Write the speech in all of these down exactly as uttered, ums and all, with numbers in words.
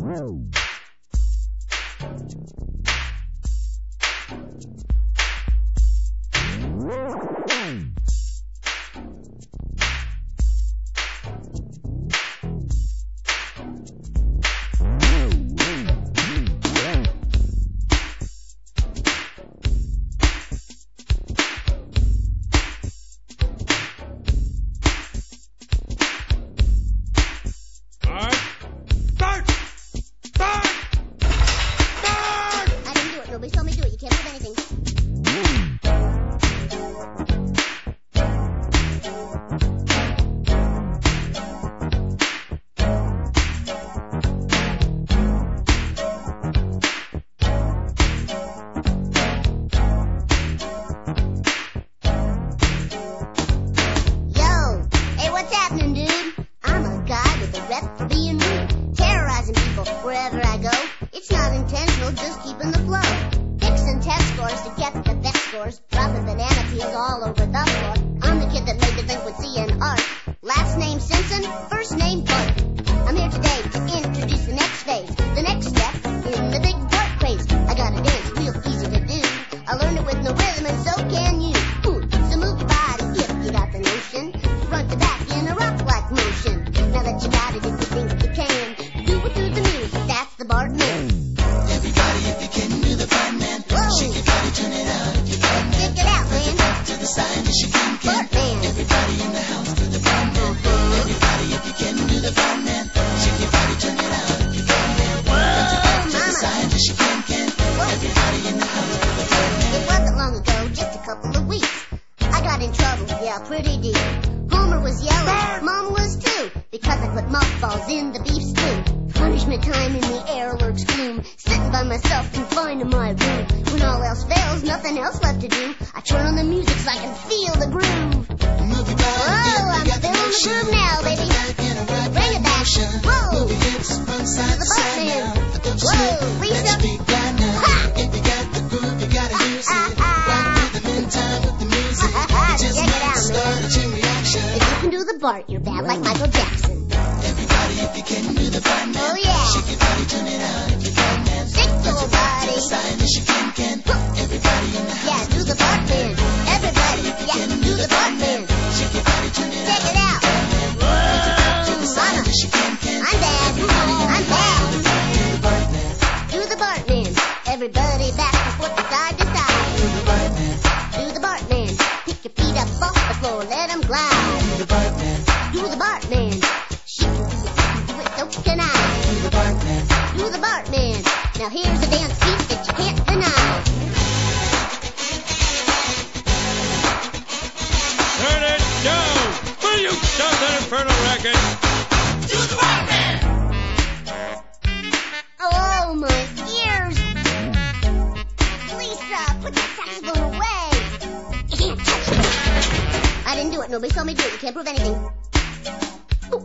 Nobody told me to do it. You can't prove anything. Yo, hey, what's happening, dude? I'm a guy with a rep for being rude, terrorizing people wherever I go. It's not intentional, just keeping the flow. Fixing test scores to get the best scores. Dropping banana peels all over the floor. I'm the kid that made delinquency and art. Last name Simpson, first name Bart. I'm here today to introduce the next phase, the next step in the big Bart craze. I got a dance real easy to do. I learned it with no rhythm and so can you. Ooh, so move your body if you got the notion. Front to back in a rock-like motion. Now that you got it, if you think you can, do it through the music, that's the Bart man. Everybody, if you can do the Bart man. Shake your body, turn it out if you can. Check it out, man. Back to the side, yes you can, can. Bart man. Everybody in the house, do the Bart man. Everybody, if you can do the Bart man. Shake your body, turn it out if you can, can. Back to the side, yes you can, can. Everybody in the house, do the Bart man. It wasn't long ago, just a couple of weeks. I got in trouble, yeah, pretty deep. Homer was yelling, Mom was too, because I put mothballs in the beef stew. Punishment time in the air lurks gloom. Sitting by myself, confined in my room. When all else fails, nothing else left to do. I turn on the music so I can feel the groove. Move your body, Whoa, I'm feeling the groove now, baby. Bring it back. Whoa, move your hips from side to the to side Bart now. man. Don't you Whoa, slip, Lisa. let your feet glide now. Ha! If you got the groove, you gotta use Ah, it. ah, ah. Rock rhythm in time with the music. Ah, ah, ah. You just Check it might out, start man. a chain reaction. If you can do the Bart, you're bad like Michael Jackson. Everybody, if you can do the Bart man. Oh, yeah. Shake your body, turn it out if you can, man. Shake your To body. the side, yes you can, can. Everybody in the Yeah, house, do the Bart man. Everybody, yeah, do the Bart man. shake your body, turn it Check out. it out. To the side, Mama, yes you can, can. I'm bad. I'm bad. Do the Bart man. Do the Bart man. Everybody back and forth from side to side. Do the Bart man. Do the Bart man. Pick your feet up off the floor, let 'em glide. Do the Bart man. Do the Bart man. She can do it, you can do it, so can I. Do the Bart man. Do the Bart man. Now here's a dance beat that you can't deny. Turn it down! Will you stop that infernal racket? Do the Bart man. Oh, my ears. Lisa, put that saxophone away. You can't touch it. I didn't do it. Nobody saw me do it. You can't prove anything. Ooh.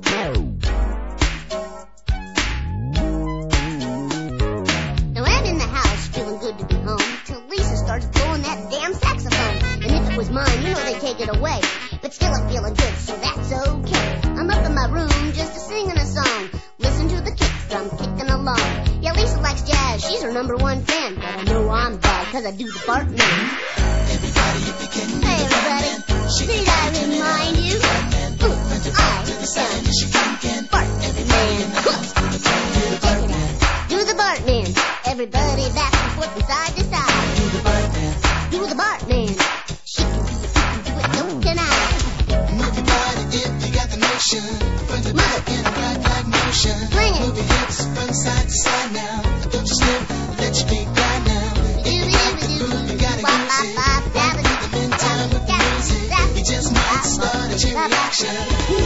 Now I'm in the house, feeling good to be home, till Lisa starts blowing that damn saxophone. And if it was mine, you know they'd take it away. But still I'm feeling good, so that's okay. I'm up in my room just a singing a song. Listen to the kick drum kicking along. Yeah, Lisa likes jazz, she's her number one fan. But I know I'm bad, cause I do the Bart man. Everybody, if you can do Hey the Bart everybody, man. Shake did your I body, turn it out. remind you? Ooh, I To the side, am yes you can, can. Bart Everybody in the man. house, do the Bart man. Check it out. Do the Bart man. Everybody back and forth from side to side. Do the Bart man. Do the Bart man. She can do it, you can do it, so can I. Move your body if you got the motion. Front to back in a rock-like motion. Swing it. Move your hips from side to side now. Don't you slip, let your feet glide now. If you got the groove, you gotta Bop, use bop, it. bop, Rock dabba, rhythm in time with the music. You just might start a chain reaction.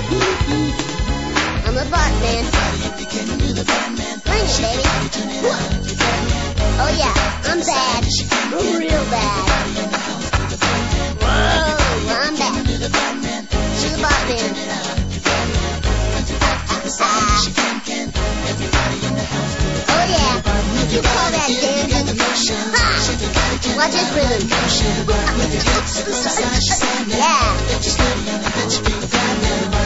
I'm the Bart man. Everybody, if you can do the Bart man. Bring it, Shake baby. your body, turn it out if you can, man. Oh yeah, I'm bad. I'm real bad. Everybody in the house, do the Bart man. Whoa, I'm bad. Do the Bart man. Do the Bart man. Turn it out if you can, man. Front to back to the side, yes you can, can. Everybody in the house, do the Oh yeah, you call that you got the dancing? motion. Ha! Shake your body, turn Watch it this out. rhythm. Motion. Move your hips from side to side now. Yeah. Don't you slip, let your feet glide now.